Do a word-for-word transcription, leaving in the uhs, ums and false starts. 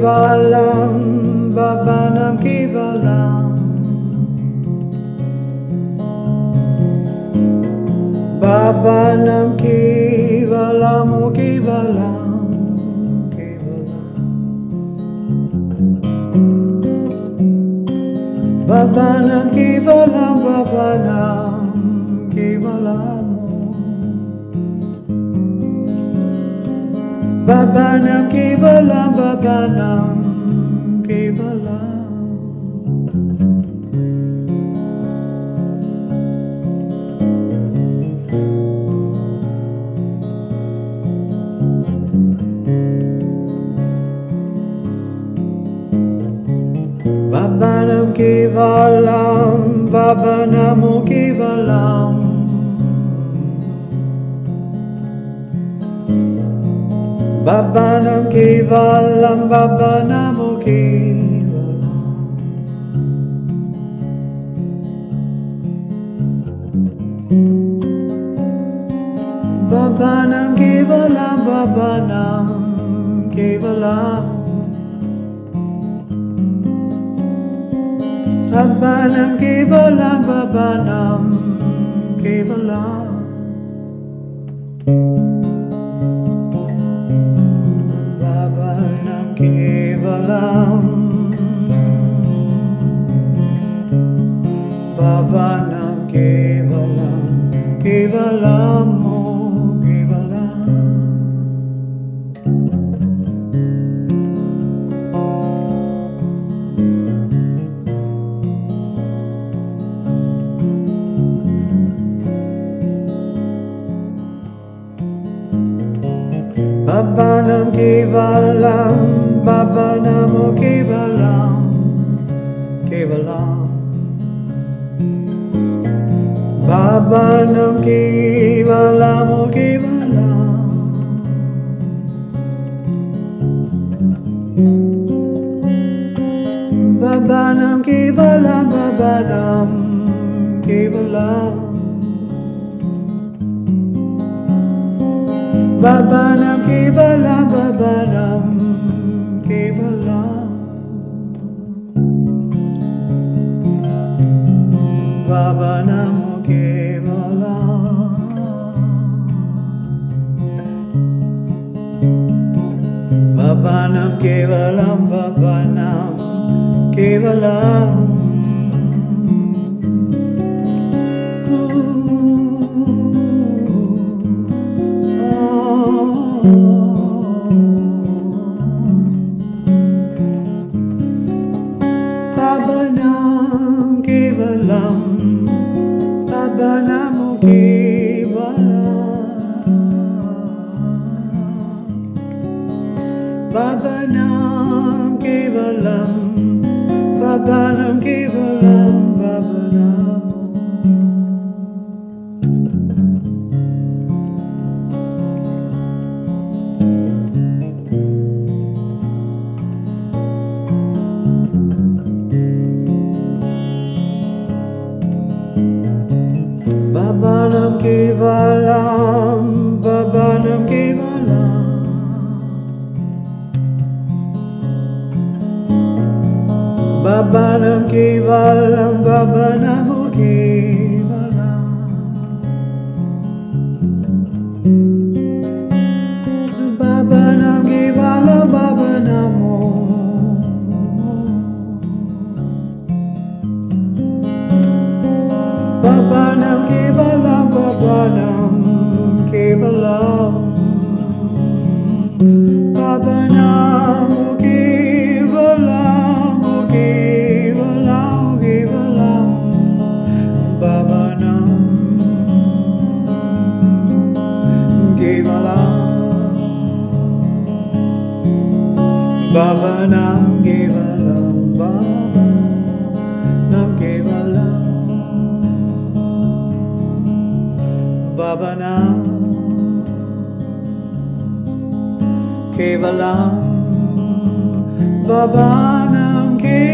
Kevalam, Babanam Kevalam, Babanam Kevalam, O Kevalam, Kevalam, Babanam Kevalam, Babanam Kevalam, Babanam Kevalam, Babanam Kevalam, Babanam Kevalam, Babanam Kevalam, Babanam Kevalam, Babanam Kevalam, Babanam Kevalam, Babanam Kevalam, Babanam Kevalam, Babanam Kevalam, Babanam Kevalam, Babanam Kevalam, Kevalam, O Kevalam, Babanam Kevalam, Babanam Kevalam, Kevalam, Babanam Kevalam, Kevalam, Babanam Kevalam, Babanam Kevalam, Babanam Kevalam, Babanam Kevalam, Babanam Kevalam, Babanam Kevalam, Babanam Kevalam, Babanam Kevalam, Babanam Kevalam, Babanam Kevalam, Babanam Kevalam, Babanam, Babanam Kevalam, Babanam Kevalam, Babanam Kevalam, Babanam Kevalam, Babanam Kevalam, Babanam, Babanam Kevalam, Babanam Kevalam, Babanam Kevalam, Kevalam, Kevalam, Babanam Kevalam, Babanam Kevalam, Babanam Kevalam, Babanam Kevalam, Babanam Kevalam.